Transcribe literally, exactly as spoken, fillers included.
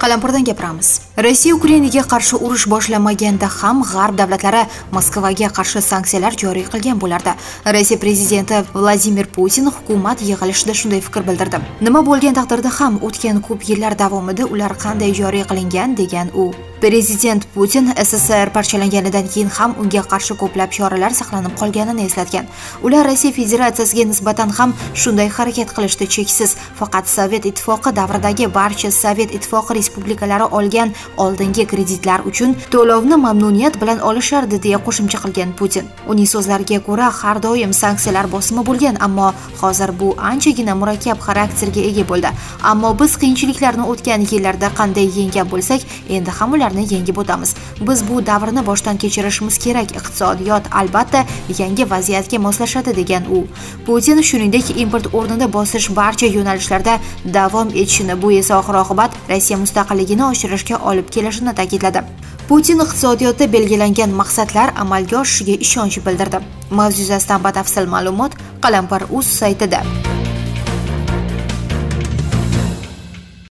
Qalampirdan gapiramiz. Rossiya Ukrainaga qarshi urush boshlamaganda ham G'arb davlatlari Moskvaga qarshi sanksiyalar joriy qilgan bo'lardi. Rossiya prezidenti Vladimir Putin hukumat yig'ilishida shunday fikr bildirdi. Nima bo'lgan taqdirda ham o'tgan ko'p yillar davomida ular qanday joriy qilingan degan u. Prezident Putin S S R parchalanganidan keyin ham unga qarshi ko'plab choralar saqlanib qolganini eslatgan. Ular Rossiya Federatsiyasiga nisbatan ham shunday harakat qilishdi cheksiz. Faqat Sovet ittifoqi davridagi barcha Sovet ittifoqi respublikalari olgan oldingi kreditlar uchun to'lovni mamnuniyat bilan olishardi deya qo'shimcha qilgan Putin. Uning so'zlariga ko'ra, har doim sanksiyalar bosimi bo'lgan, ammo hozir bu anchagina murakkab xarakterga ega bo'ldi. Ammo biz qiyinchiliklarni o'tgan yillarda qanday yenggan bo'lsak, endi ham ularni yengib o'tamiz. Biz bu davrni boshdan kechirishimiz kerak. Iqtisodiyot albatta yangi vaziyatga moslashadi degan u. Putin shuningdek import o'rnida bosish barcha yo'nalishlarda davom etishini, bu esa oxir-oqibat Rossiya mustaqilligini oshirishga olib kelishini ta'kidladi. Putin iqtisodiyotda belgilangan maqsadlar amalga oshishiga ishonch bildirdi. Mavzu yuzasidan batafsil ma'lumot Qalampir.uz saytida.